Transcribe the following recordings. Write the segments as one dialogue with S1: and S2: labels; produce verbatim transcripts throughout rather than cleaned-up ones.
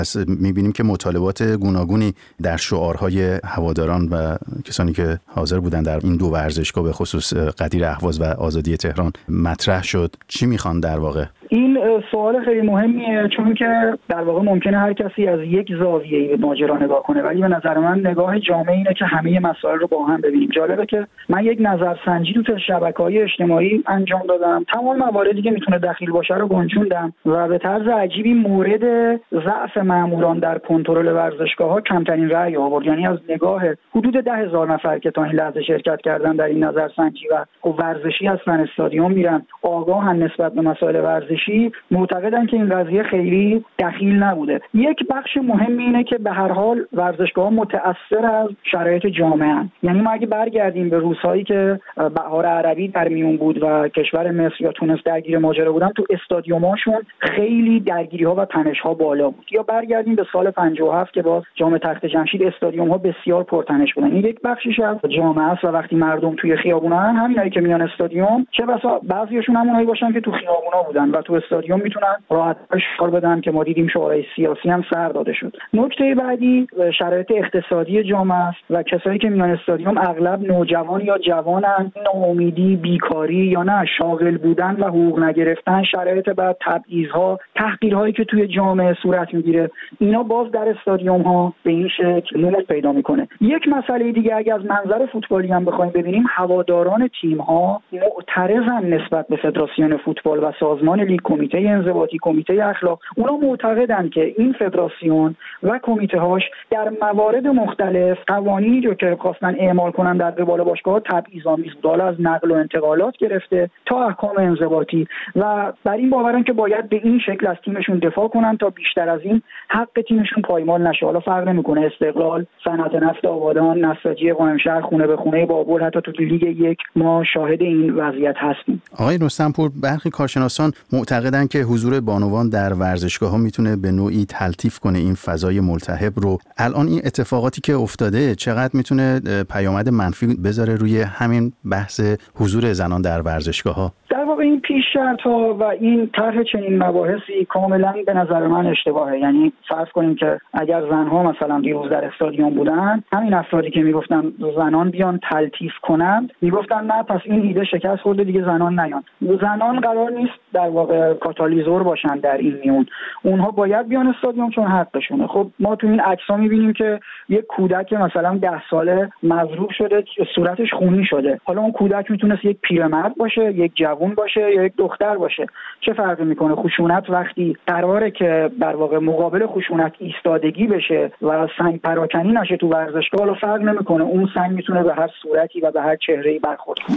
S1: می‌بینیم که مطالبات گوناگونی در شعارهای هواداران و کسانی که حاضر بودن در این دو ورزشگاه به خصوص قدیر اهواز و آزادی تهران مطرح شد. چی میخوان در واقع؟
S2: این سوال خیلی مهمیه، چون که در واقع ممکنه هر کسی از یک زاویه‌ای به ماجرا نگاه کنه، ولی به نظر من نگاه جامع اینه که همه مسائل رو با هم ببینیم. جالبه که من یک نظرسنجی تو شبکه‌های اجتماعی انجام دادم، تمام مواردی که میتونه دخیل باشه رو گنجوندم و به طرز عجیبی مورد ضعف ماموران در کنترل ورزشگاه‌ها کمترین رأی آورد. یعنی از نگاه حدود ده هزار نفر که تا این لحظه شرکت کردن در این نظرسنجی و ورزشی هستن، استادیوم میرن، آگاهن نسبت به مسائل ورزشی، معتقدن که این قضیه خیلی دخیل نبوده. یک بخش مهم اینه که به هر حال ورزشگاه‌ها متأثر از شرایط جامعه هستند. یعنی ما اگه برگردیم به روزهایی که بهار عربی در میون بود و کشور مصر یا تونس درگیر ماجرا بودن، تو استادیوم‌هاشون خیلی درگیری‌ها و تنش‌ها بالا بود. یا برگردیم به سال پنجاه و هفت که باز جام تخت جمشید استادیوم‌ها بسیار پرتنش بودن. این یک بخشش از جامعه است و وقتی مردم توی خیابونن، همینایی که میان استادیوم، چه بسا بعضیاشون همونایی باشن که تو خیابونا بودن و تو استادیوم میتونن راحت شعار بدن که ما دیدیم شعارهای سیاسی هم سر داده شد. نکته بعدی شرایط اقتصادی جامعه است و کسایی که میان استادیوم اغلب نوجوان یا جوانن، ناامیدی، بیکاری یا نه شاغل بودن و حقوق نگرفتن، شرایط بعد تبعیض‌ها، تحقیرهایی که توی جامعه صورت میگیره، اینا باز در استادیوم ها به این شکل نمود پیدا میکنه. یک مسئله دیگه اگه از منظر فوتبالی هم بخوایم ببینیم، هواداران تیم ها معترضن نسبت به فدراسیون فوتبال و سازمان لیگ، کمیته انضباطی، کمیته اخلاق. اونا معتقدن که این فدراسیون و کمیته هاش در موارد مختلف قوانینی رو که خواستن اعمال کنن در قبال باشگاه تبعیض‌آمیز بود، حالا از نقل و انتقالات گرفته تا احکام انضباطی، و بر این باورن که باید به این شکل از تیمشون دفاع کنن تا بیشتر از این حق تیمشون پایمال نشه. حالا فرق نمیکنه استقلال، صنعت نفت آبادان، نساجی قائمشهر، خونه به خونه بابل، حتی تو لیگ یک ما شاهد این وضعیت هستیم.
S1: آقای رستم‌پور، برخی کارشناسان معتقدن که حضور بانوان در ورزشگاه‌ها میتونه به نوعی تلطیف کنه این فضای ملتهب رو. الان این اتفاقاتی که افتاده چقدر میتونه پیامد منفی بذاره روی همین بحث حضور زنان در ورزشگاه‌ها؟
S2: در واقع این پیش شرط‌ها و این طرح چنین مباحثی کاملا به نظر من اشتباهه. یعنی فرض کنیم که اگر زنها مثلا دیروز در استادیوم بودن، همین افرادی که میگفتن زنان بیان تلطیف کنند، میگفتن نه پس این ایده شکست خورده دیگه زنان نیان. زنان قرار نیست در واقع کاتالیزور باشن در این میون، اونها باید بیان استادیوم چون حقشونه. خب ما تو این عکس‌ها می‌بینیم که یک کودک مثلا ده ساله مضروب شده، صورتش خونی شده. حالا اون کودک میتونست یک پیرمرد باشه، یک جوان باشه یا یک دختر باشه. چه فرقی میکنه؟ خشونت وقتی قراره که در واقع مقابل خشونت ایستادگی بشه و سنگ پراکنی نشه تو ورزشگاه، حالا فرق نمیکنه، اون سنگ میتونه به هر صورتی و به هر چهره‌ای برخورد کنه.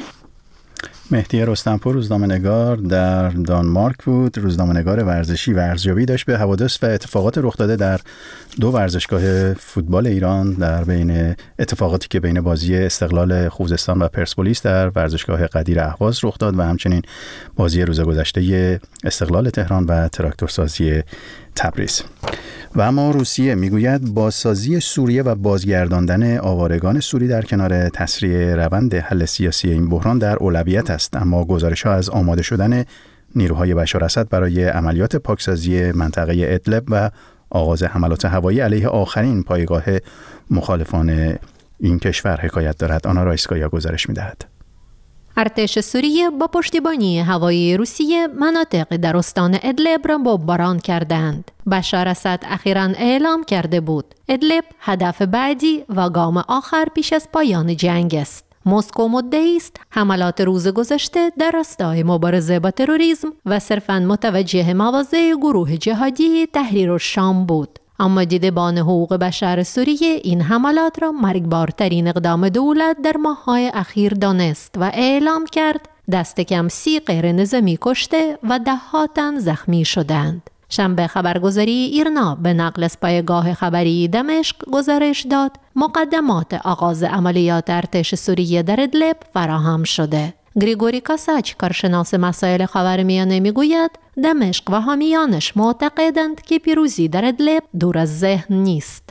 S1: مهدی رستم‌پور روزنامه‌نگار در دانمارک بود، روزنامه‌نگار ورزشی و ارزیابی داشت به حوادث و اتفاقات رخ داده در دو ورزشگاه فوتبال ایران، در بین اتفاقاتی که بین بازی استقلال خوزستان و پرسپولیس در ورزشگاه قدیر اهواز رخ داد و همچنین بازی روز گذشته استقلال تهران و تراکتورسازی تبریز. و اما روسیه میگوید بازسازی سوریه و بازگرداندن آوارگان سوری در کنار تسریع روند حل سیاسی این بحران در اولویت است، اما گزارش‌ها از آماده شدن نیروهای بشار اسد برای عملیات پاکسازی منطقه ادلب و آغاز حملات هوایی علیه آخرین پایگاه مخالفان این کشور حکایت دارد. آنا رایسکایا گزارش می‌دهد.
S3: ارتش سوریه با پشتیبانی هوایی روسیه مناطق در استان ادلب را بمباران کردند. بشار اسد اخیراً اعلام کرده بود ادلب هدف بعدی و گام آخر پیش از پایان جنگ است. مسکو مدعی است حملات روز گذشته در راستای مبارزه با تروریسم و صرفاً متوجه مواضع گروه جهادی تحریر الشام بود. اما دیدبان حقوق بشر سوریه این حملات را مرگبارترین اقدام دولت در ماه‌های اخیر دانست و اعلام کرد دست کم سی غیر نظامی کشته و ده تن زخمی شدند. شنبه خبرگزاری ایرنا به نقل از پایگاه خبری دمشق گزارش داد مقدمات آغاز عملیات ارتش سوریه در ادلب فراهم شده. گریگوری کاساچ، کارشناس مسائل خاورمیانه، میگوید دمشق و حامیانش معتقدند که پیروزی در ادلب دور از ذهن نیست.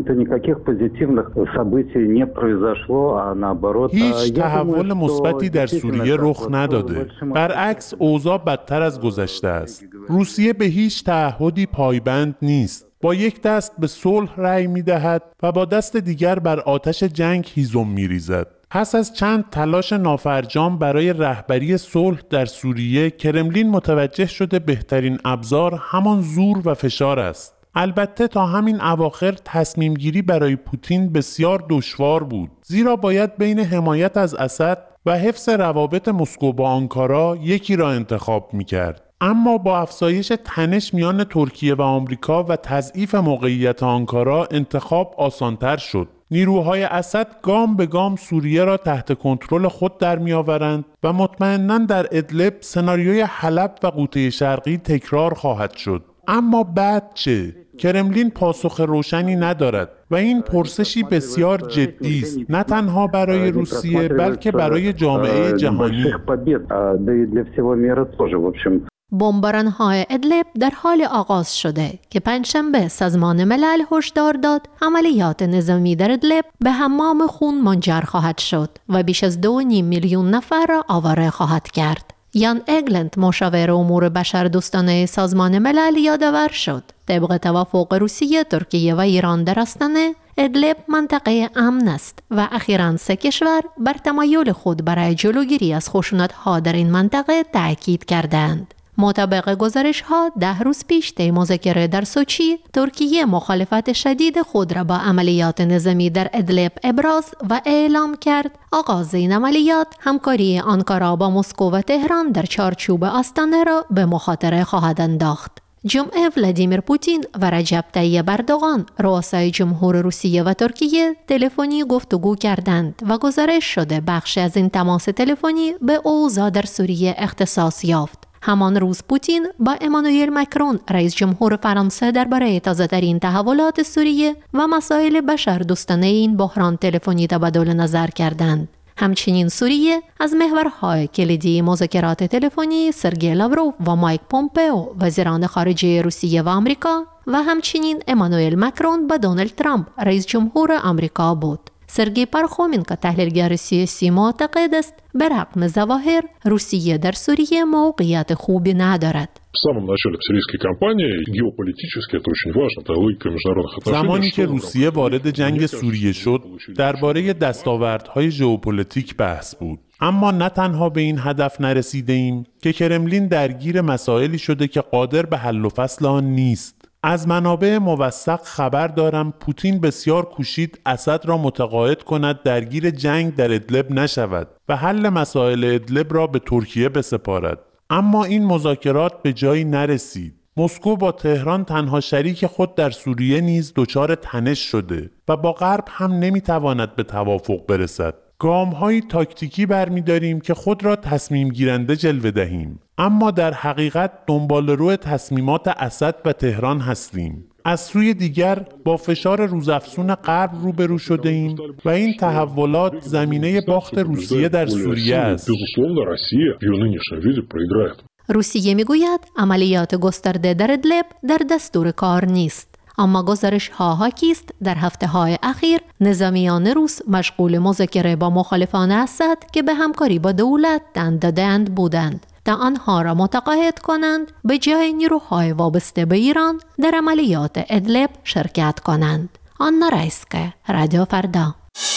S4: هیچ تحول مثبتی در سوریه رخ نداده. برعکس اوضاع بدتر از گذشته است. روسیه به هیچ تعهدی پایبند نیست. با یک دست به صلح رأی می‌دهد و با دست دیگر بر آتش جنگ هیزم می‌ریزد. پس از چند تلاش نافرجام برای رهبری صلح در سوریه، کرملین متوجه شده بهترین ابزار همان زور و فشار است. البته تا همین اواخر تصمیم گیری برای پوتین بسیار دشوار بود، زیرا باید بین حمایت از اسد و حفظ روابط مسکو با آنکارا یکی را انتخاب می‌کرد. اما با افزایش تنش میان ترکیه و آمریکا و تضعیف موقعیت آنکارا انتخاب آسانتر شد. نیروهای اسد گام به گام سوریه را تحت کنترل خود در می‌آورند و مطمئناً در ادلب سناریوی حلب و غوطه شرقی تکرار خواهد شد. اما بعد چه؟ کرملین پاسخ روشنی ندارد و این پرسشی بسیار جدی است، نه تنها برای روسیه بلکه برای جامعه جهانی.
S3: بمباران‌های ادلب در حال آغاز شده که پنجشنبه سازمان ملل هشدار داد عملیات نظامی در ادلب به حمام خون منجر خواهد شد و بیش از دو و نیم میلیون نفر را آواره خواهد کرد. یان اگلند مشاور امور بشردوستانه سازمان ملل یادآور شد طبق توافق روسیه، ترکیه و ایران در آستانه، ادلب منطقه امن است و اخیراً سه کشور بر تمایل خود برای جلوگیری از خشونت‌ها در این منطقه تأکید کردند. مطابق گزارش‌ها ده روز پیش طی مذاکره در سوچی، ترکیه مخالفت شدید خود را با عملیات نظامی در ادلب ابراز و اعلام کرد آغاز این عملیات همکاری آنکارا با مسکو و تهران در چارچوب آستانه را به مخاطره خواهد انداخت. جمعه ولادیمیر پوتین و رجب طیب اردوغان، رؤسای جمهور روسیه و ترکیه، تلفنی گفتگو کردند و گزارش شده بخشی از این تماس تلفنی به اوضاع در سوریه اختصاص یافت. همان روز پوتین با امانوئل مکرون، رئیس جمهور فرانسه، درباره تازه‌ترین تحولات سوریه و مسائل بشردوستانه این بحران تلفنی تبادل نظر کردند. همچنین سوریه از محورهای کلیدی مذاکرات تلفنی سرگئی لاوروف و مایک پومپئو، وزیران خارجه روسیه و آمریکا، و همچنین امانوئل مکرون با دونالد ترامپ، رئیس جمهور آمریکا بود. سرگئی پارخومین که تحلیلگر سیاسی معتقد است برغم ظواهر روسیه در سوریه موقعیت خوبی ندارد.
S4: زمانی که روسیه وارد جنگ سوریه شد، درباره دستاوردهای ژئوپلیتیک بحث بود. اما نه تنها به این هدف نرسیده ایم که کرملین درگیر مسائلی شده که قادر به حل و فصل آن نیست. از منابع موثق خبر دارم پوتین بسیار کوشید اسد را متقاعد کند درگیر جنگ در ادلب نشود و حل مسائل ادلب را به ترکیه بسپارد. اما این مذاکرات به جایی نرسید. مسکو با تهران، تنها شریک خود در سوریه، نیز دچار تنش شده و با غرب هم نمیتواند به توافق برسد. گام‌های تاکتیکی برمی‌داریم که خود را تصمیم گیرنده جلوه دهیم، اما در حقیقت دنباله‌رو تصمیمات اسد و تهران هستیم. از سوی دیگر با فشار روزافزون غرب روبرو شده ایم و این تحولات زمینه باخت روسیه در سوریه است.
S3: روسیه میگوید عملیات گسترده در ادلب در دستور کار نیست. اما گزارش ها حاکی است در هفته های اخیر نظامیان روس مشغول مذاکره با مخالفان اسد که به همکاری با دولت دست داده‌اند بودند تا آنها را متقاعد کنند به جای نیروهای وابسته به ایران در عملیات ادلب شرکت کنند. آنا رایسکه، رادیو فردا.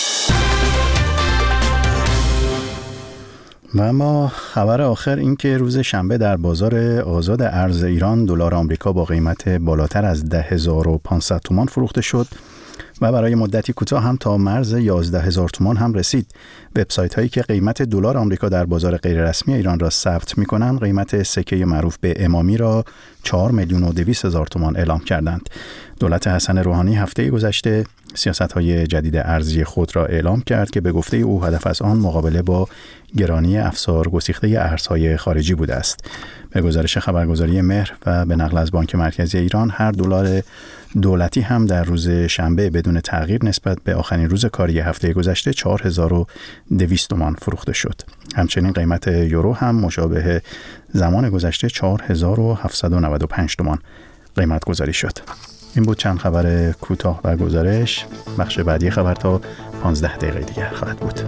S1: و اما خبر آخر این که روز شنبه در بازار آزاد ارز ایران دلار آمریکا با قیمت بالاتر از ده هزار و پانصد تومان فروخته شد و برای مدتی کوتاه هم تا مرز یازده هزار تومان هم رسید. وبسایت هایی که قیمت دلار آمریکا در بازار غیر رسمی ایران را ثبت می‌کنند قیمت سکه معروف به امامی را چهار میلیون و دویست هزار تومان اعلام کردند. دولت حسن روحانی هفته گذشته سیاست‌های جدید ارزی خود را اعلام کرد که به گفته او هدف از آن مقابله با گرانی افزار گسیخته ارزهای خارجی بوده است. به گزارش خبرگزاری مهر و به نقل از بانک مرکزی ایران، هر دلار دولتی هم در روز شنبه بدون تغییر نسبت به آخرین روز کاری هفته گذشته چهار هزار و دویست تومان فروخته شد. همچنین قیمت یورو هم مشابه زمان گذشته چهار هزار و هفتصد و نود و پنج تومان قیمت گذاری شد. این بود چند خبر کوتاه و گزارش. بخش بعدی خبر تا پانزده دقیقه دیگر خواهد بود.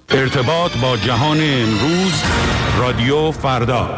S5: ارتباط با جهان امروز، رادیو فردا.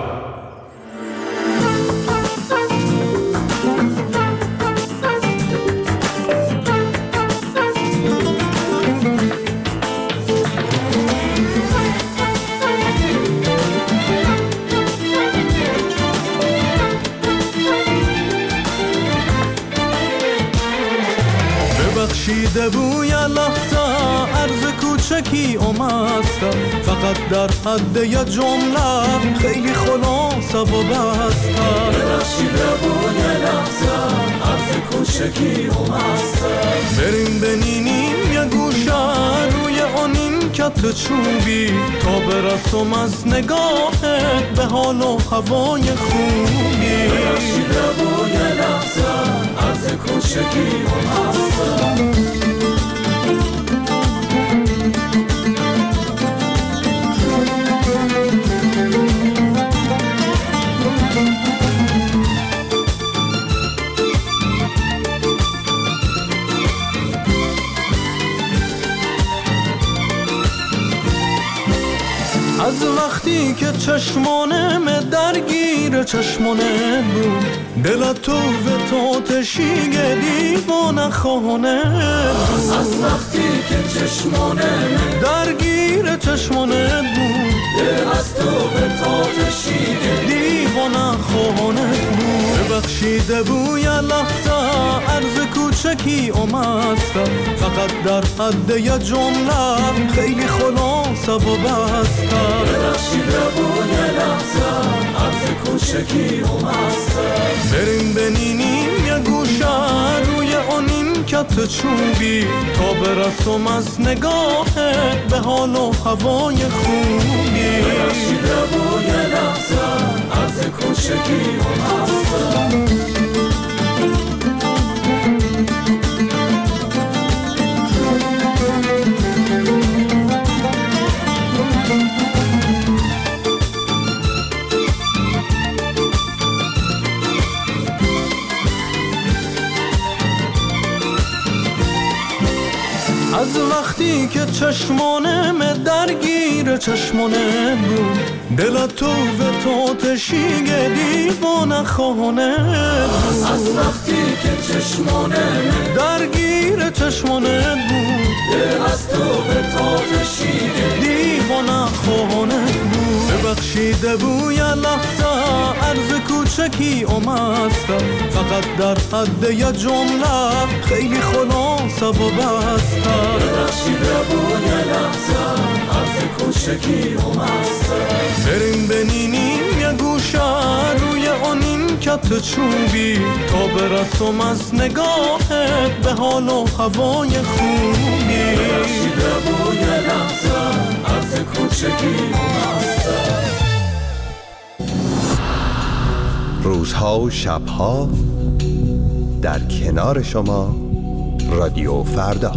S6: ببخشیده بوی لحظه عرض کوچکی اومدم، فقط در حد یه جمله خیلی خلاصه و بستم. ببخشیده بوی لحظه عرض کوچکی اومدم، بریم بنینیم یه گوشه روی آنین کت چوبی تا برسم از نگاهت به حال و هوای خوبی. ببخشیده بوی لحظه عرض کوچکی اومدم. از وقتی که چشمانم درگیر چشمانه بود، دل تو و تو تشیگه دیوانه خانه بود. از وقتی که چشمانم درگیر چشمانه بود، دل از تو و تو تشیگه دیوانه خانه بود. ببخشیده بوی لحظه عرض کوچکی اومدم، فقط در حد یه جمله خیلی خلاصه و بستم. ببخشیده بوی لحظه عرض کوچکی اومدم، بریم بنینیم یه گوشه روی آنین کت چوبی تا برسم از نگاهت به حال و هوای خوبی. ببخشیده بوی لحظه عرض کوچکی اومدم. از وقتی که چشمانم درگیر چشمانه بود، دل تو و تو تشیگه دیوانه خانه بود. از وقتی که چشمانم درگیر چشمانه بود، دل از تو و تو تشیگه دیوانه خانه بود. ببخشیده بوی لحظه عرض کوچکی اومدم، فقط در حد یه جمله خیلی خلاصه و بستم. ببخشیده بوی لحظه عرض کوچکی اومدم، بریم بنینیم یه گوشه روی آنین کت چوبی تا برسم از نگاهت به حال و هوای خوبی. ببخشیده بوی لحظه عرض کوچکی اومدم.
S7: روزها و شبها در کنار شما، رادیو فردا.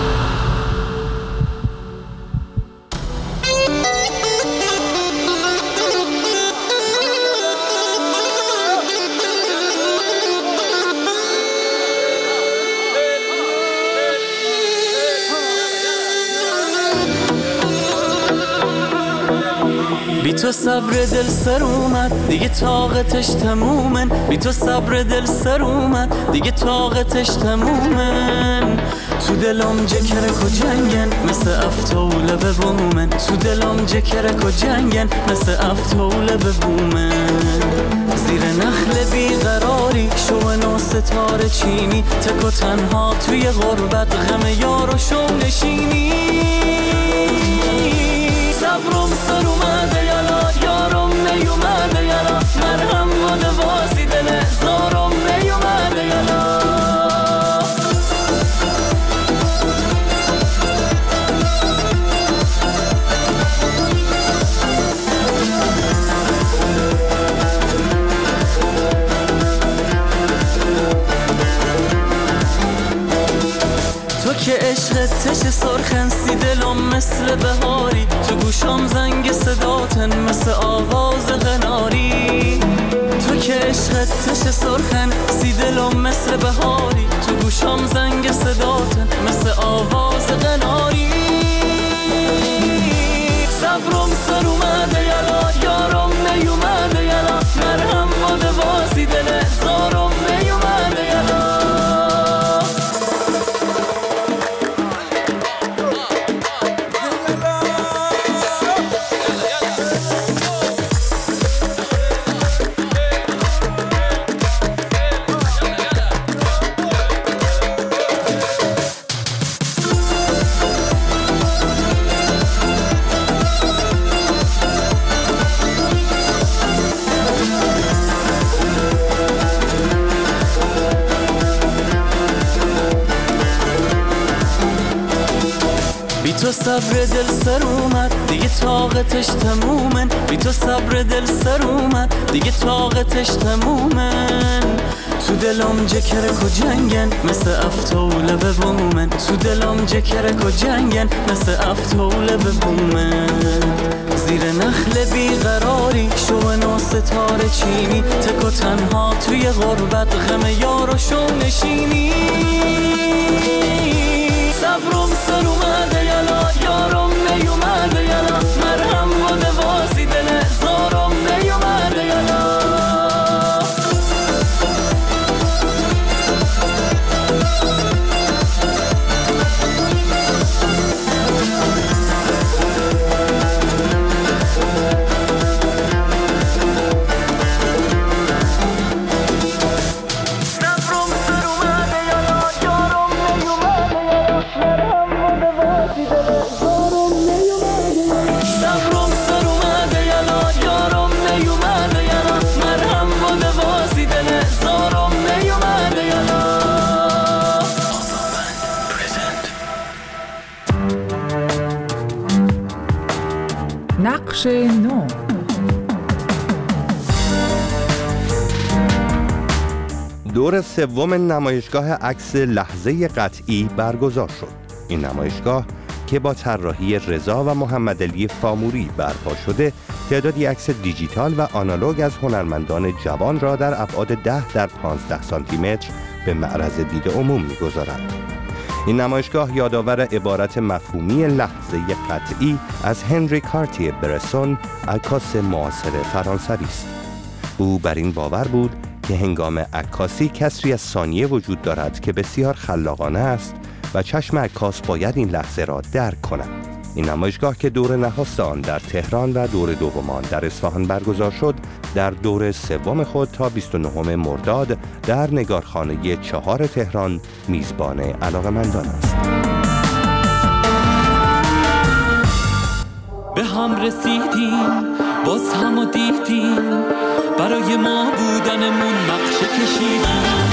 S8: بی تو صبر دل سر اومد دیگه طاقتش تمومن، بی تو صبر دل سر اومد دیگه طاقتش تمومن. تو دلم جکرک و جنگن مثل افتوله به بومن، تو دلم جکرک و جنگن مثل افتوله به بومن. زیر نخل بیقراری شو ستاره چینی، تک و تنها توی غربت غم یار و شو نشینی. صبرم سر اومده یالا، یارم نیومده یالا، مرهم و دواسی دل زارم نیومده یالا. تو که عشقت تش سرخن سی دلم مثل بهاری، تو گوشم زنگ صداتن مثل آواز غناری. تو که عشقت تش سرخن سی دلم مثل بهاری، تو گوشم زنگ صداتن مثل آواز غناری. تو صبر دل سر اومد دیگه طاقتش تمومن، بی تو صبر دل سر اومد دیگه طاقتش تمومن. تو دلم جکرک و جنگن مثل افتوله به بومن، تو دلم جکرک و جنگن مثل افتوله به بومن. زیر نخل بیقراری شو نو ستاره چینی، تک و تنها توی غربت غم یار و شو نشینی. صبرم سر اومده یلا یارم نیومده یلا، مرهم بوده واسی دل زارم نیومده یلا.
S9: نقش نو.
S7: دور سوم نمایشگاه عکس لحظه قطعی برگزار شد. این نمایشگاه که با طراحی رضا و محمد علی فاموری برپا شده، تعدادی عکس دیجیتال و آنالوگ از هنرمندان جوان را در ابعاد ده در پانزده سانتی متر به معرض دید عموم می‌گذارد. این نمایشگاه یادآور عبارت مفهومی لحظه قطعی از هنری کارتیه برسون، عکاس معاصر فرانسوی است. او بر این باور بود که هنگام عکاسی کسری از ثانیه وجود دارد که بسیار خلاقانه است و چشم عکاس باید این لحظه را درک کند. این نمایشگاه که دور نخست آن در تهران و دور دوم آن در اصفهان برگزار شد، در دور سوم خود تا بیست و نهم مرداد در نگارخانه چهار تهران میزبان علاقه‌مندان است.
S8: به هم رسیدیم باز هم و دیدیم، برای ما بودنمون نقشه کشیدیم.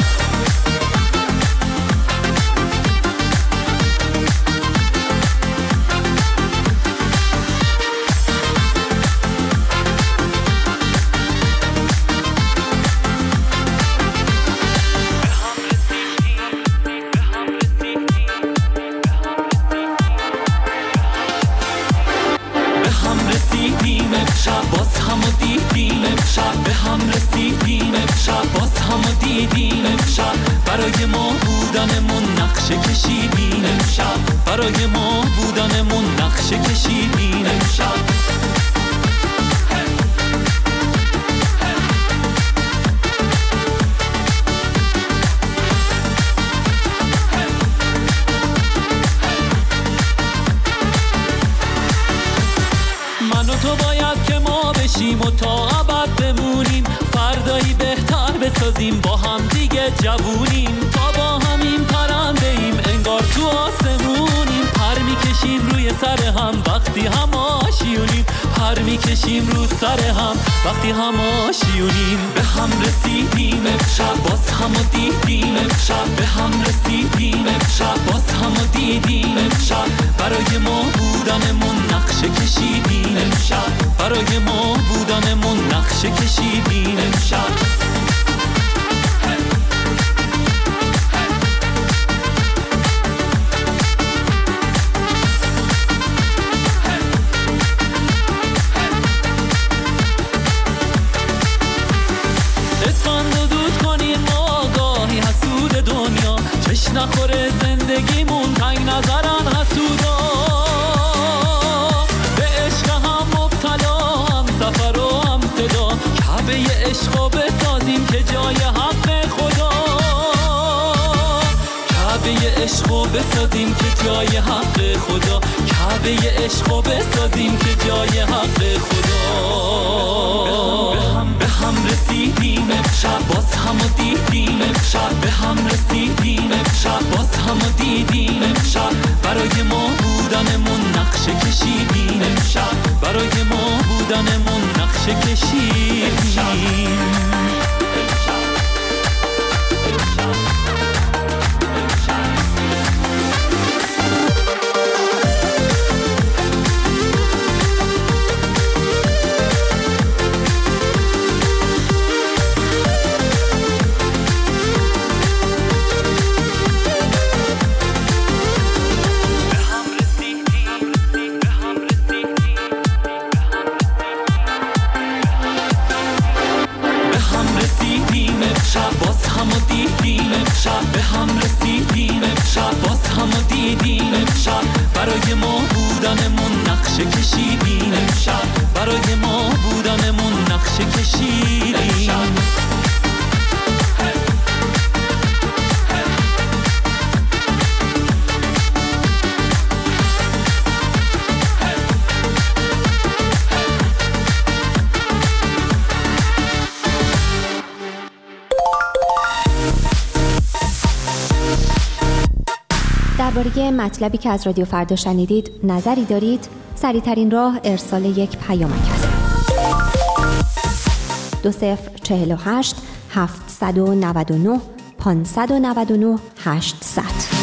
S8: برای ما بودنمون نقشه کشیدیم امشب، برای ما بودنمون نقشه کشیدیم امشب. من و تو باید که ما بشیم و تا ابد بمونیم، فردایی بهتر بسازیم با هم دیگه جوونیم. تا با همین پرنده ایم انگار تو آسمونیم، پر میکشیم روی سر هم وقتی هم آشیونیم، پر میکشیم رو سر هم وقتی هم آشیونیم. به هم رسیدیم امشب باز هم و دیدیم امشب، به هم رسیدیم امشب باز هم و دیدیم امشب. برای ما بودنمون نقشه کشیدیم امشب، برای ما بودنمون نقشه کشیدیم امشب. نخوره زندگیمون تنگ نظرن حسودا، به عشق هم مبتلا هم سفر و هم صدا، کعبه عشقو بسازیم که جای حق خدا، کعبه عشقو بسازیم که جای حق خدا، کعبه عشقو بسازیم که جای حق خدا. به هم به هم رسیدیم امشب باز هم و دیدیم امشب، به هم رسیدیم امشب باز هم و دیدیم امشب. برای ما بودنمون نقشه کشیدیم امشب، برای ما بودنمون نقشه کشیدیم. برای ما بودنمون نقشه کشیدیم امشب، برای ما بودنمون نقشه کشیدیم امشب.
S10: درباره مطلبی که از رادیو فردا شنیدید نظری دارید؟ سریع‌ترین راه ارسال یک پیامک است. دو صفر چهل و هشت هفتصد و نود و نه پانصد و نود و نه هشتصد.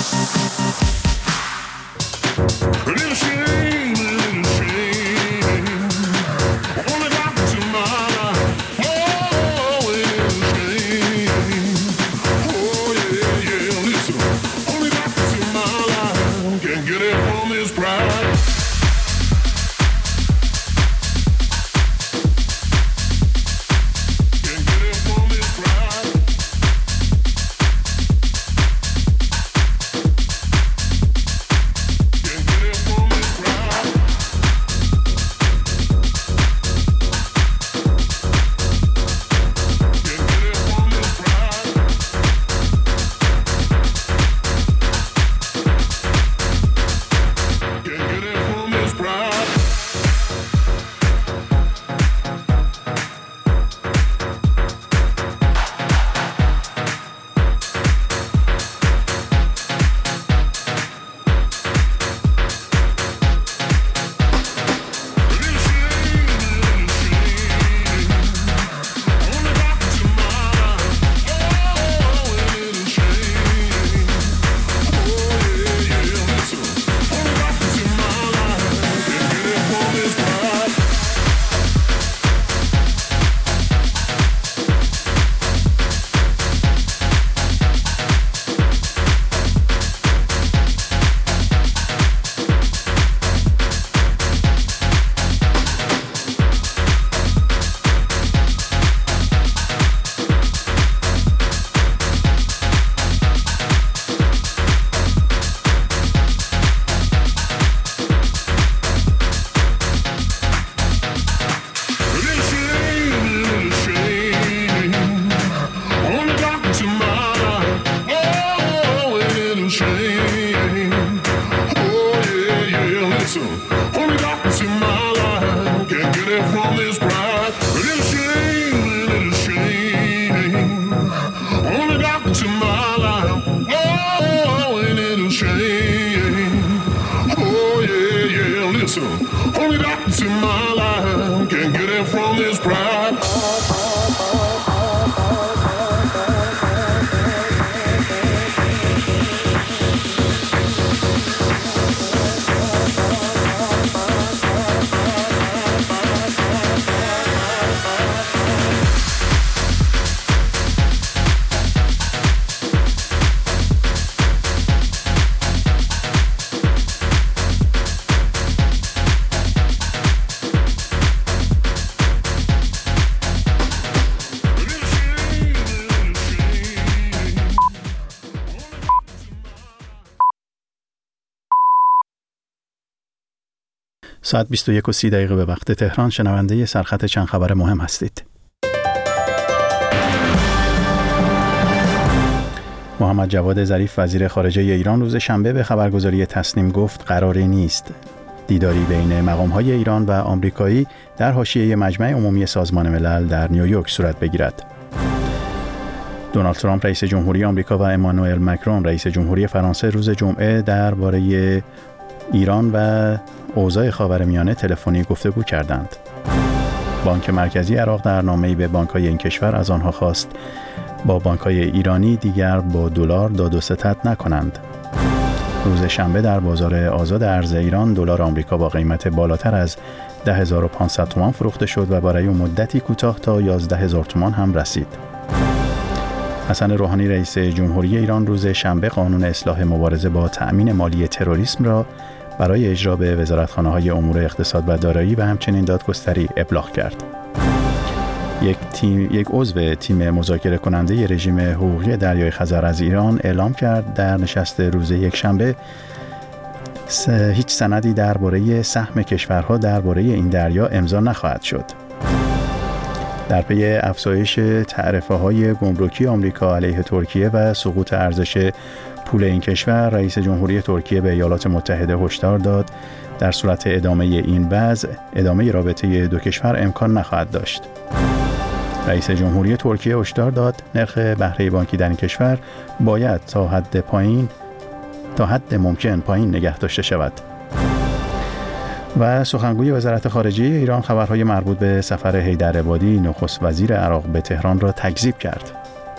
S1: ساعت بیست و یک و سی دقیقه به وقت تهران. شنونده سرخط چند خبر مهم هستید. محمد جواد ظریف وزیر خارجه ایران روز شنبه به خبرگزاری تسنیم گفت قراری نیست دیداری بین مقام‌های ایران و آمریکایی در حاشیه مجمع عمومی سازمان ملل در نیویورک صورت بگیرد. دونالد ترامپ رئیس جمهوری آمریکا و امانوئل مکرون رئیس جمهوری فرانسه روز جمعه درباره ایران و اوضاع خاورمیانه تلفنی گفتگو کردند. بانک مرکزی عراق در نامه‌ای به بانک‌های این کشور از آنها خواست با بانک‌های ایرانی دیگر با دلار داد و ستد نکنند. روز شنبه در بازار آزاد ارز ایران دلار آمریکا با قیمت بالاتر از ده هزار و پانصد تومان فروخته شد و برای مدتی کوتاه تا یازده هزار تومان هم رسید. حسن روحانی رئیس جمهوری ایران روز شنبه قانون اصلاح مبارزه با تأمین مالی تروریسم را برای اجرا به وزارتخانه‌های امور اقتصاد و دارایی و همچنین دادگستری ابلاغ کرد. یک تیم یک عضو تیم مذاکره کننده رژیم حقوقی دریای خزر از ایران اعلام کرد در نشست روز یکشنبه هیچ سندی درباره سهم کشورها درباره این دریا امضا نخواهد شد. در پی افزایش تعرفه‌های گمرکی آمریکا علیه ترکیه و سقوط ارزش پول این کشور، رئیس جمهوری ترکیه به ایالات متحده هشدار داد در صورت ادامه این وضع، ادامه رابطه دو کشور امکان نخواهد داشت. رئیس جمهوری ترکیه هشدار داد نرخ بهره بانکی در این کشور باید تا حد پایین تا حد ممکن پایین نگه داشته شود. و سخنگوی وزارت خارجه ایران خبرهای مربوط به سفر حیدر عبادی نخست وزیر عراق به تهران را تکذیب کرد.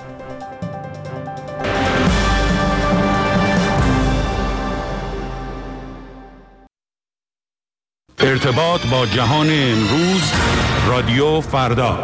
S5: ارتباط با جهان امروز، رادیو فردا.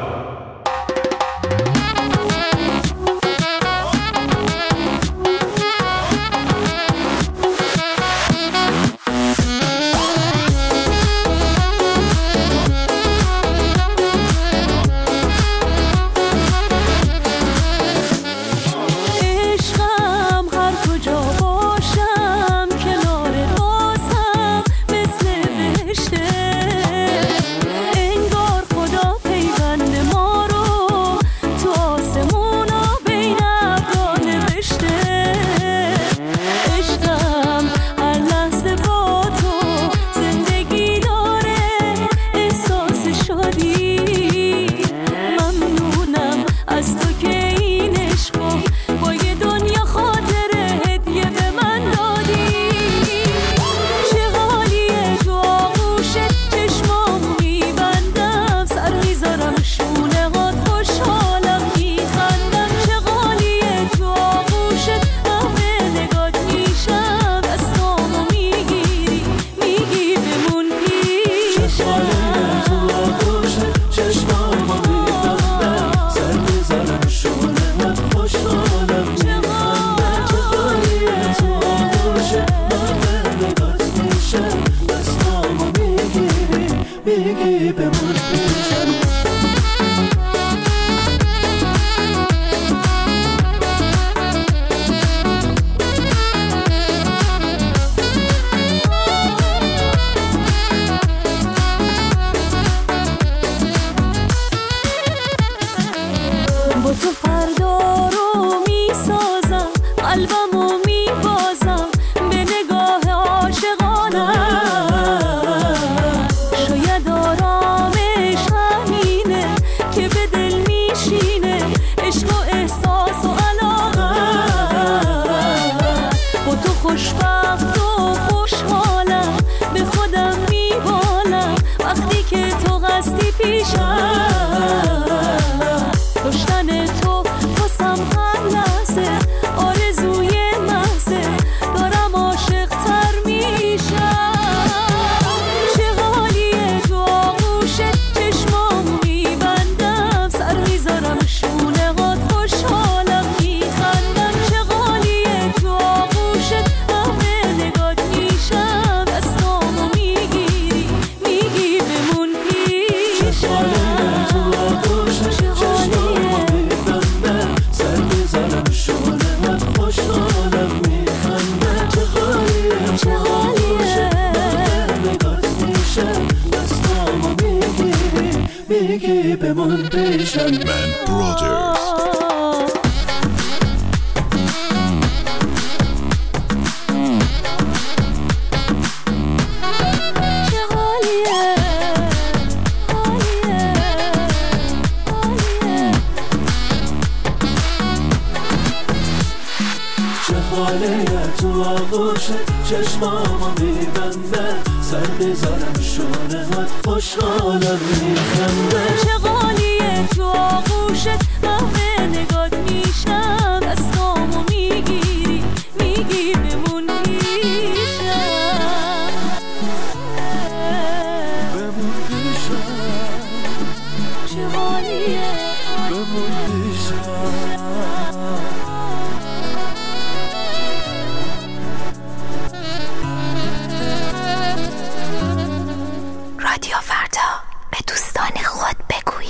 S11: رادیو فردا به دوستان خود بگوی.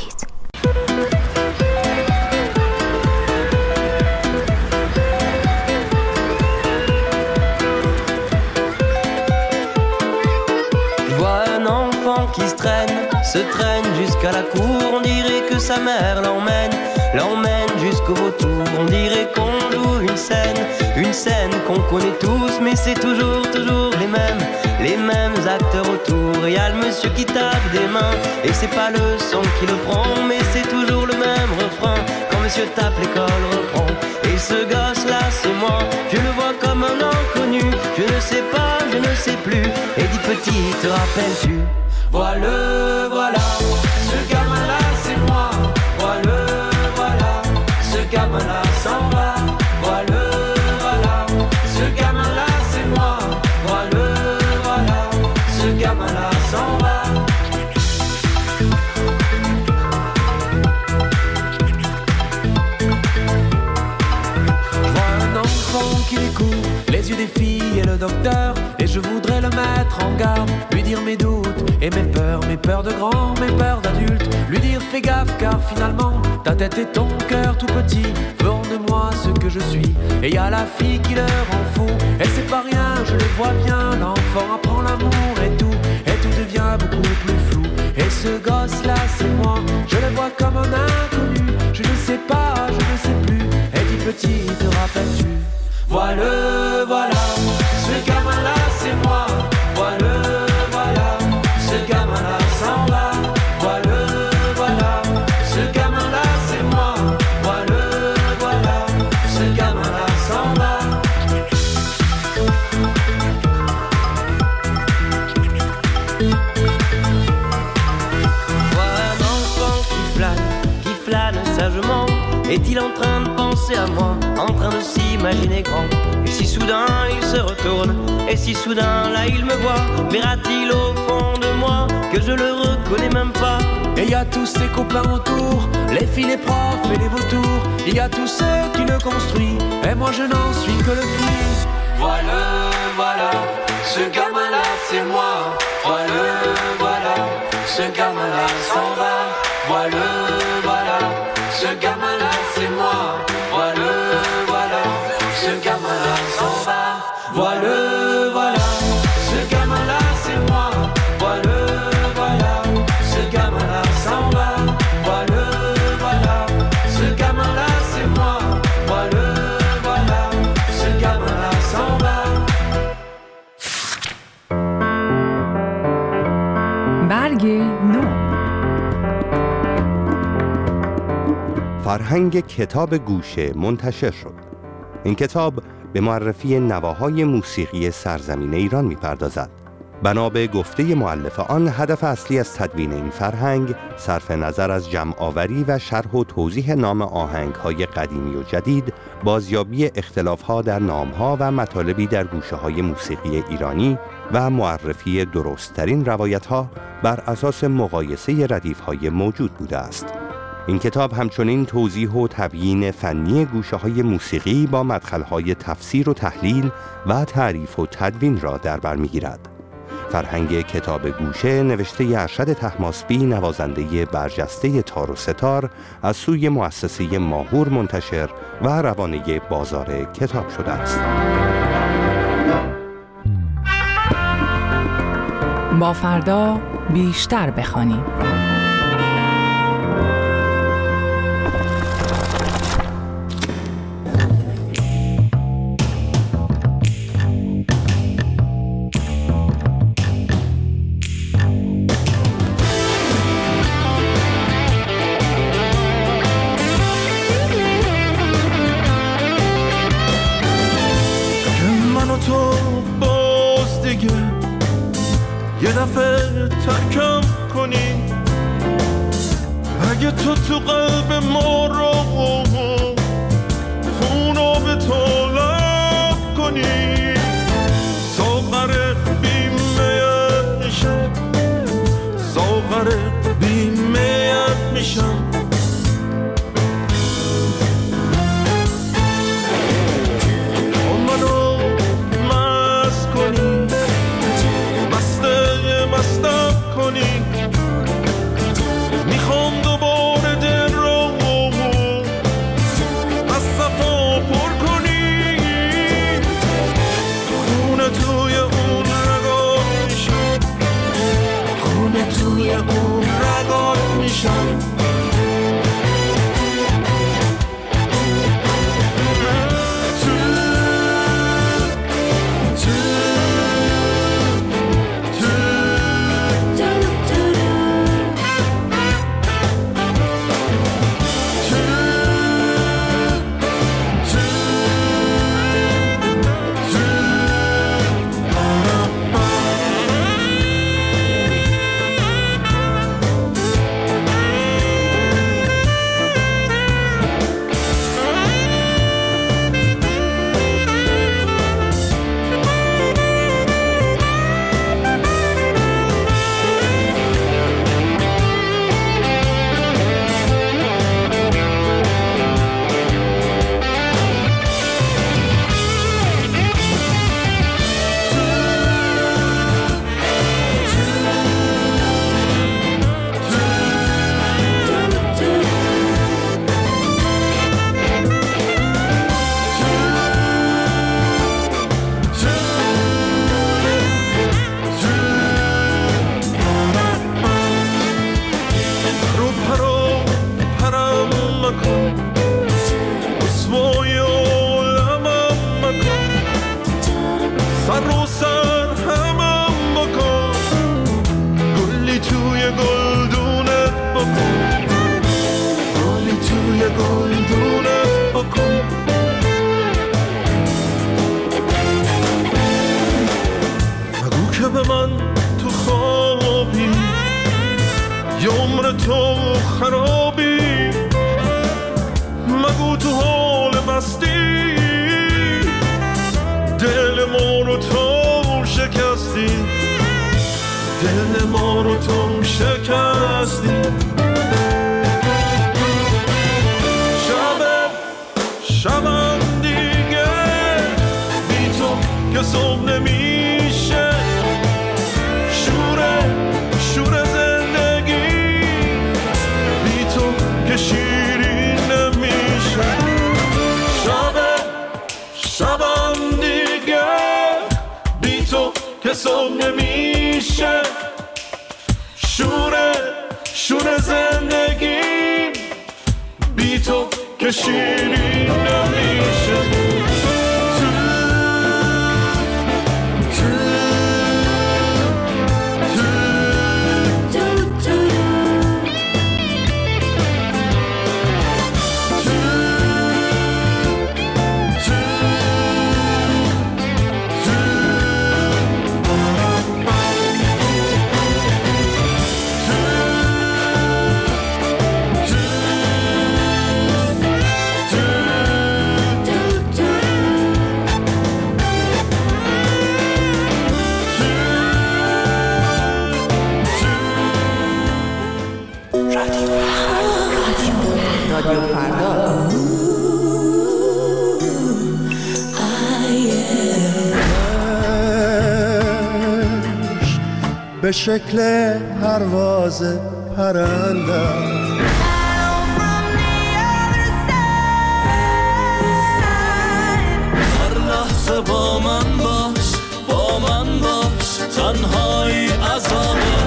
S8: qui se traîne, se traîne jusqu'à la cour. On dirait que sa mère l'emmène, l'emmène jusqu'au vautour. On dirait qu'on joue une scène, une scène qu'on connaît tous, mais c'est toujours, toujours les mêmes, les mêmes acteurs autour. Et y a le monsieur qui tape des mains, et c'est pas le son qui le prend, mais c'est toujours le même refrain. Quand monsieur tape, l'école reprend. Et ce gosse-là, c'est moi, je le vois comme un inconnu. Je ne sais pas, je ne sais plus. Et dis petit, te rappelles-tu? Voilà, voilà, ce gamin-là, c'est moi. Voilà, voilà, ce gamin-là s'en va. Voilà, voilà, ce gamin-là, c'est moi. Voilà, voilà, ce gamin-là s'en va. Qui les court, les yeux des filles et le docteur. Et je voudrais le mettre en garde, lui dire mes doutes et mes peurs, mes peurs de grand, mes peurs d'adulte. Lui dire fais gaffe car finalement ta tête et ton cœur tout petit feront de moi ce que je suis. Et y a la fille qui leur en fout, et c'est pas rien, je le vois bien. L'enfant apprend l'amour et tout, et tout devient beaucoup plus flou. Et ce gosse là c'est moi, je le vois comme un inconnu. Je ne sais pas, je ne sais plus. Et dis petit, te rappelles-tu? Voilà, voilà, ce gamin-là, c'est moi. Voilà, voilà, ce gamin-là s'en va. Voilà, voilà, ce gamin-là, c'est moi. Voilà, voilà, ce gamin-là s'en va. Voilà un enfant qui flâne, qui flâne sagement. Est-il en train de penser à moi, en train de s'imaginer grand? Et si soudain il se retourne, et si soudain là il me voit, verra-t-il au fond de moi que je le reconnais même pas? Et y a tous ses copains autour, les filles, les profs et les vautours. Il y a tous ceux qui le construisent, et moi je n'en suis que le fruit. Voilà, voilà, ce gamin-là c'est moi. Voilà, voilà, ce gamin-là s'en va. Voilà, voilà, ce gamin-là c'est moi. Voilà, voilà, ce gamin-là s'en va. Voilà, voilà, ce gamin-là c'est moi. Voilà, voilà, ce gamin-là s'en va. Voilà, voilà, ce gamin-là c'est moi. Voilà, voilà, ce gamin-là s'en va.
S9: برگ نو.
S7: فرهنگ کتاب گوشه منتشر شد. این کتاب به معرفی نواهای موسیقی سرزمین ایران می‌پردازد. بنا به گفته مؤلف آن، هدف اصلی از تدوین این فرهنگ صرف نظر از جمع‌آوری و شرح و توضیح نام آهنگ‌های قدیمی و جدید، بازیابی اختلاف‌ها در نام‌ها و مطالبی در گوشه‌های موسیقی ایرانی و معرفی درست‌ترین روایت‌ها بر اساس مقایسه ردیف‌های موجود بوده است. این کتاب همچنین توضیح و تبیین فنی گوشه‌های موسیقی با مدخل‌های تفسیر و تحلیل و تعریف و تدوین را در بر می‌گیرد. فرهنگ کتاب گوشه نوشته ارشد طهماسبی، نوازنده برجسته تار و ستار، از سوی مؤسسه ماهور منتشر و روانه بازار کتاب شده است.
S9: با فردا بیشتر بخوانیم.
S6: یه دفعه ترکم کنی، اگه تو تو قلب ما رو خونو به طلب کنی، ساغر بیمیت میشم، ساغر بیمیت میشم. منو مست کنی، مستم کنی، میخوام دوباره دل رو از صفا پر کنی. اون رگات میشم.
S11: به شکل پرواز پرندم
S8: هر لحظه با من باش، با من باش، تنهایی عذابه.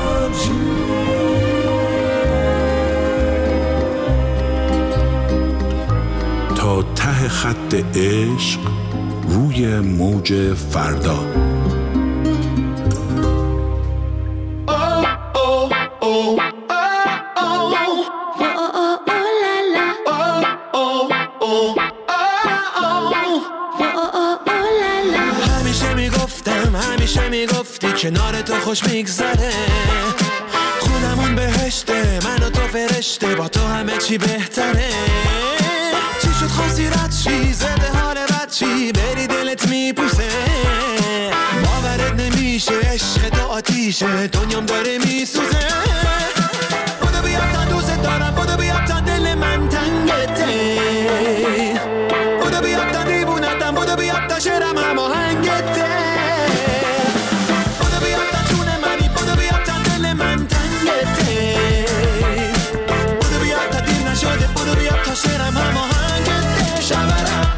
S12: تا ته خط عشق روی موج فردا.
S13: کنار تو خوش میگذره، خودمون بهشته، من و تو فرشته، با تو همه چی بهتره. چی شد خواستی رد چی، زده حال بد چی، بری دلت میپوسه، باورت نمیشه، عشق تو آتیشه، دنیام داره میسوزه. بودو بیاد تا دوست دارم، بودو بیاد تا دل من تنگته، بودو بیاد تا دیوونتم، بودو بیاد تا شعرم هماهنگته. شعرم هماهنگته، شبرم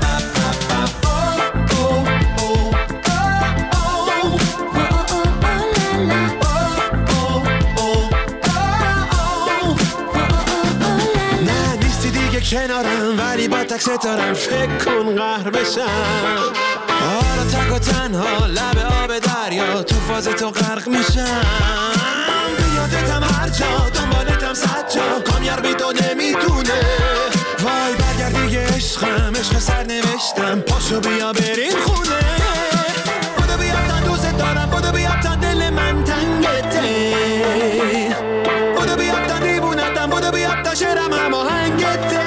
S13: کنارم ولی با تک ستارم فکر کن قهر بشم. حالا تک و تنها لب آب دریا تو فاز تو غرق میشم. بیادتم هر جا دنبالتم صد جا کامیار بی تو نمیتونه. وای برگرد دیگه عشقم عشق سر نوشتم پاشو بیا بریم خونه. بودو بیا تا دوست دارم بودو بیا تا دل من تنگته. بودو بیا تا دیوونتم بودو بیا تا شعرم هم آهنگته.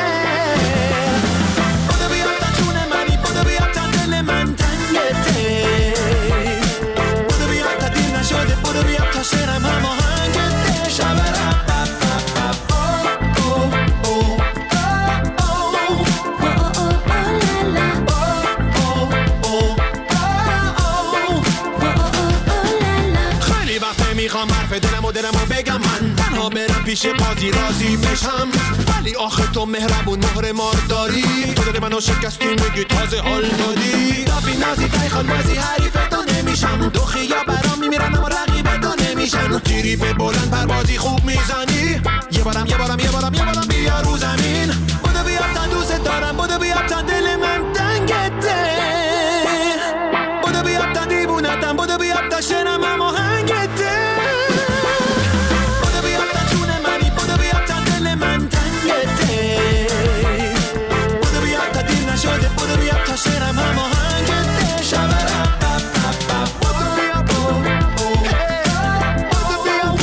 S13: بودو بیا تا جون منی بودو بیا تا دل من تنگته. بودو بیا تا دیر نشده بودو بیا تا شعرم هم آهنگته. شبرم میخوام حرف دلم و دلم و بگم من تنها برم پیش قاضی راضی بشم. ولی آخه تو مهربون مهر مار داری. تو دل منو شکستی میگی تازه حال دادی. دافی نازی تایخان بازی حریف تو نمیشم. دوخی یا برام میمیرن اما رقیب تو نمیشن. تیری به بلند پروازی خوب میزنی. یه بارم یه بارم یه بارم یه بارم بیا رو زمین. بودو بیا تا دوست دارم بودو بیا تا دل من تنگته. بودو بیا تا دیوونتم بودو بیا تا شنم هم آهنگته. شده بودو بیا تا شعرم هم آهنگته. شبرم بودو بیا بودو بیا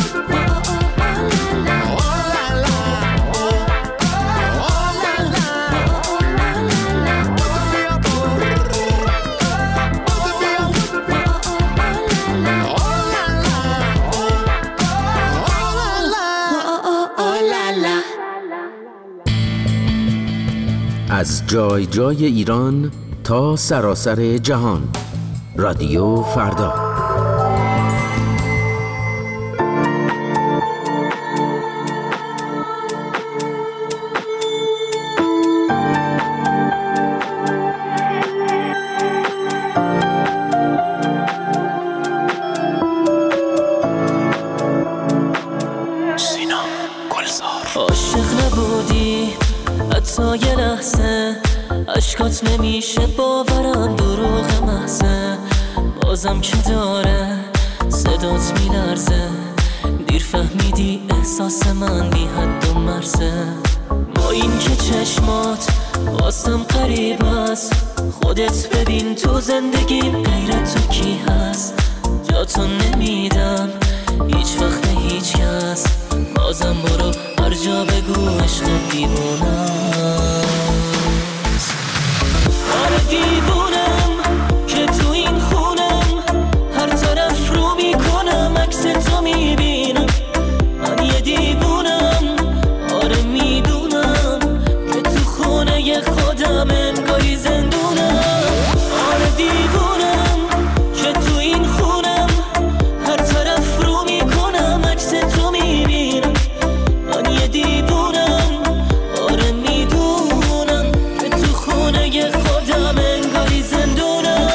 S14: از جای جای ایران تا سراسر جهان. رادیو فردا.
S8: سینا گلزار. عاشق نبودی حتی یه لحظه. عشقات نمیشه باورم دروغ محضه. بازم که داره صدات میلرزه. دیر فهمیدی احساس من بی حد و مرزه. با این که چشمات واسم قریب است. خودت ببین تو زندگیم غیر تو کی هست. جا تو نمیدم هیچ وقت به هیچ کس. بازم برو هر جا بگو عشق دیوونم. آره دیوونم که تو این خونم. هر طرف رو میکنم عکس تو میبینم. من یه دیوونم آره میدونم که تو خونه خودم انگاری زندونم. آره دیوونم که تو این خونم. هر طرف رو میکنم عکس تو میبینم. من یه دیوونم آره میدونم که تو خونه خودم انگاری زندونم.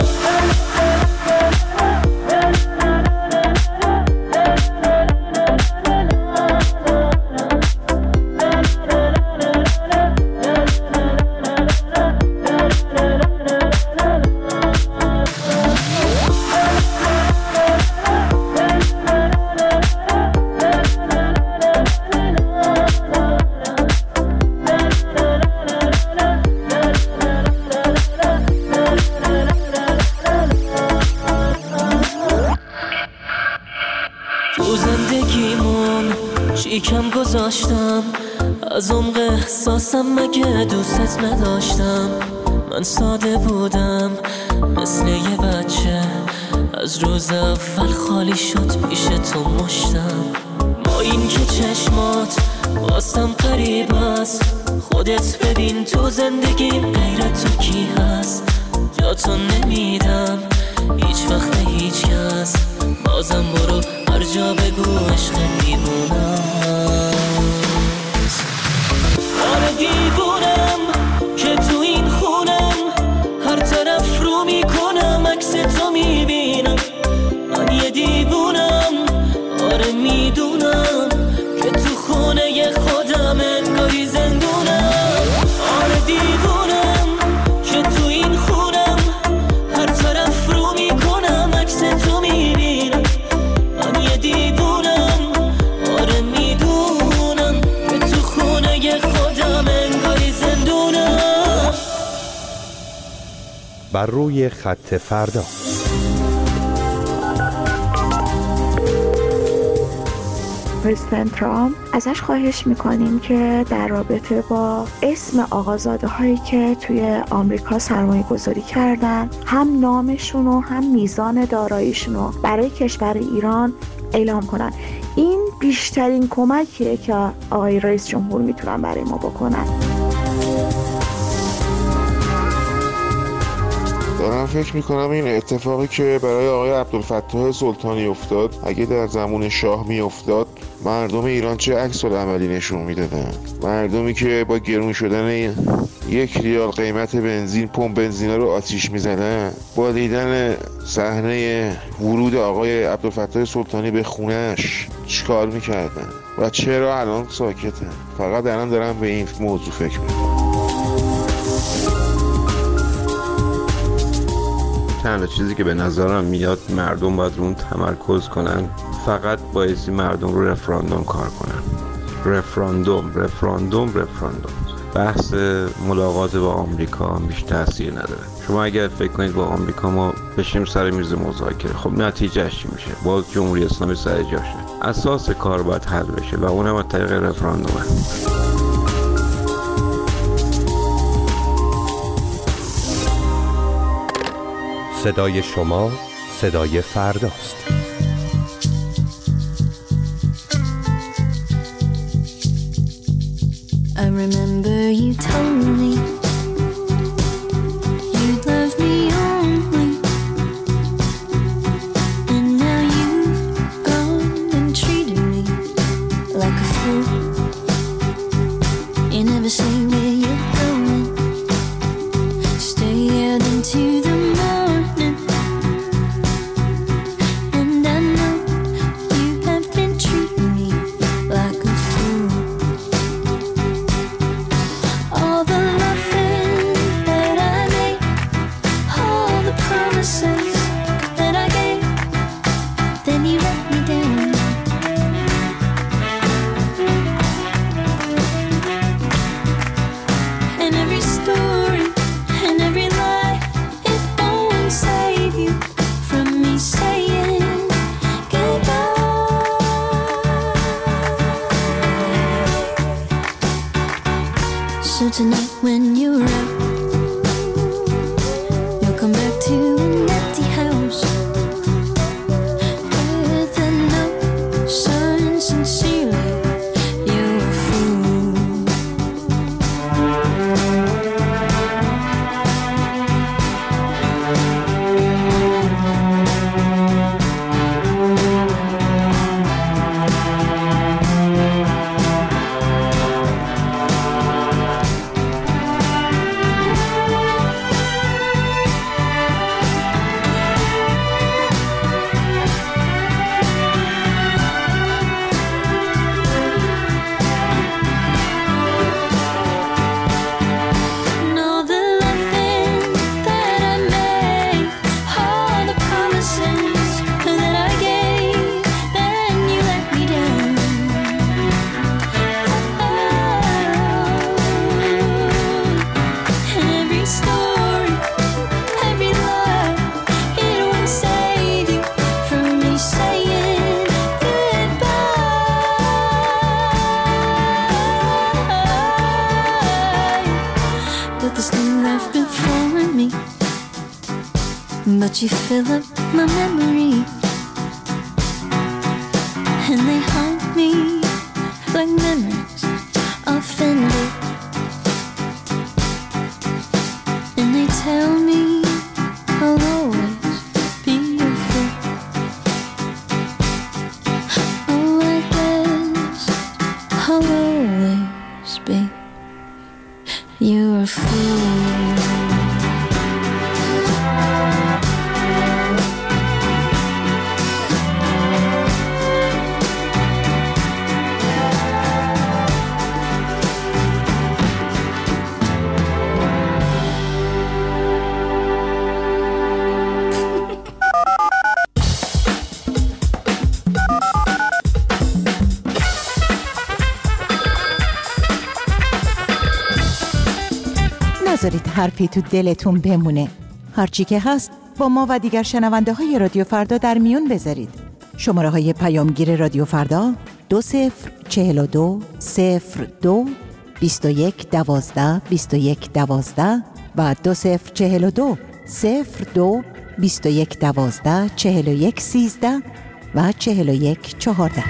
S8: چیکم گذاشتم از عمق احساسم. مگه دوستت نداشتم؟ من ساده بودم مثل یه بچه. از روز اول خالی شد پیش تو مشتم. با این که چشمات واسم قریب است. خودت ببین تو زندگیم غیر تو کی هست. جا تو نمیدم هیچ وقت به هیچ کس. بازم برو هر جا بگو عشق دیوونم. آره دیوونم که تو این خونم. هر طرف رو میکنم عکس تو میبینم. من یه دیوونم آره میدونم که تو خونه خودم انگاری زندونم.
S7: بر روی خط فردا.
S15: پرزیدنت ترامپ ازش خواهش میکنیم که در رابطه با اسم آقازاده هایی که توی آمریکا سرمایه گذاری کردن، هم نامشون و هم میزان داراییشون رو برای کشور ایران اعلام کنن. این بیشترین کمکیه که آقای رئیس جمهور میتونن برای ما بکنن.
S16: دارم فکر میکنم این اتفاقی که برای آقای عبدالفتاح سلطانی افتاد، اگه در زمان شاه میافتاد، مردم ایران چه عکس العملی نشون میدادن. مردمی که با گرون شدن یک ریال قیمت بنزین پمپ بنزینا رو آتیش میزنن، با دیدن صحنه ورود آقای عبدالفتاح سلطانی به خونهش چیکار میکردن و چرا الان ساکتن؟ فقط الان دارم به این موضوع فکر میکنم.
S17: چند چیزی که به نظرم میاد مردم باید رو اون تمرکز کنن، فقط بایستی مردم رو رفراندوم کار کنن. رفراندوم رفراندوم رفراندوم بحث ملاقات با آمریکا هم بیش تاثیر نداره. شما اگر فکر کنید با آمریکا ما بشیم سر میز مذاکره، خب نتیجهش چی میشه؟ باز جمهوری اسلامی سر جاشه. اساس کار باید حل بشه و اونم از طریق رفراندومه.
S7: صدای شما صدای فرداست.
S18: I remember you told me you'd love me only, and now you've gone and treated me like a fool. You never say where you're going, stay out into the morning, and I know you have been treating me like a fool. All the loving that I made, all the promises that I gave, then you let me down. And every story and every lie, it won't save you from me saying goodbye. So tonight when you're out, you'll come back to an empty house with a note signed sincerely, you're a fool. And all the loving that I made, all the promises that I gave, then you let me down. And every story, every lie, it won't save you from me saying goodbye. But there's still left before me, but you fill up my memory, and they haunt me like memories offended, and they tell me I'll always be your fool. Oh, I guess I'll always be your fool.
S19: نذارید حرفی تو دلتون بمونه. هرچی که هست با ما و دیگر شنونده های رادیو فردا در میون بذارید. شماره های پیامگیر رادیو فردا دو صفر چهل و دو صفر دو بیست و یک دوازده بیست و یک دوازده و دو صفر چهل و دو صفر دو بیست و یک دوازده چهل و یک سیزده و چهل و یک چهارده.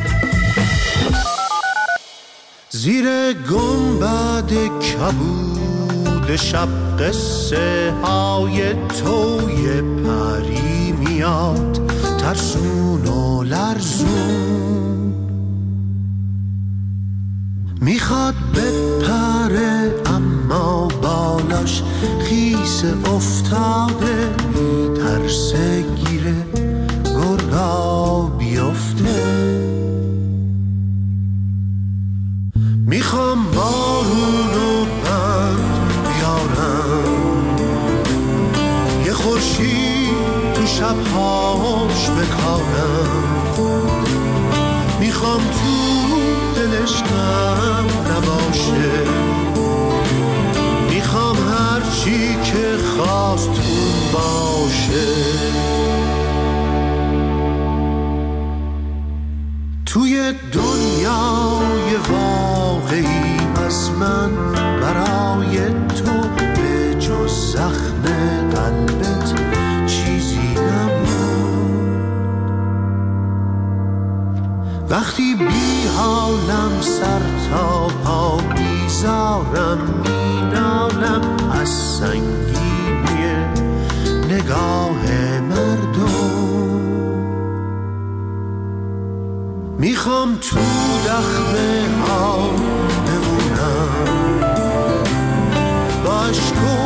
S11: زیر گنبد کبود شب قصه های توی پری میاد، ترسون و لرزون، میخواد بپره اما بالاش خیس افتاده، میترسه گیره گرگا بیفته. میخوام بارونو بند بیارم، یه خورشید تو شبهاش بکارم، میخوام تو دلش غم نباشه، میخوام هرچی که خواست اون باشه. توی دنیای واقعی از من برای تو به جز زخم قلبت چیزی نمون. وقتی بی حالم سر تا پا بیزارم مینالم از سنگینی نگاه مردم، میخوام تو دخمه ها بمونم با عشق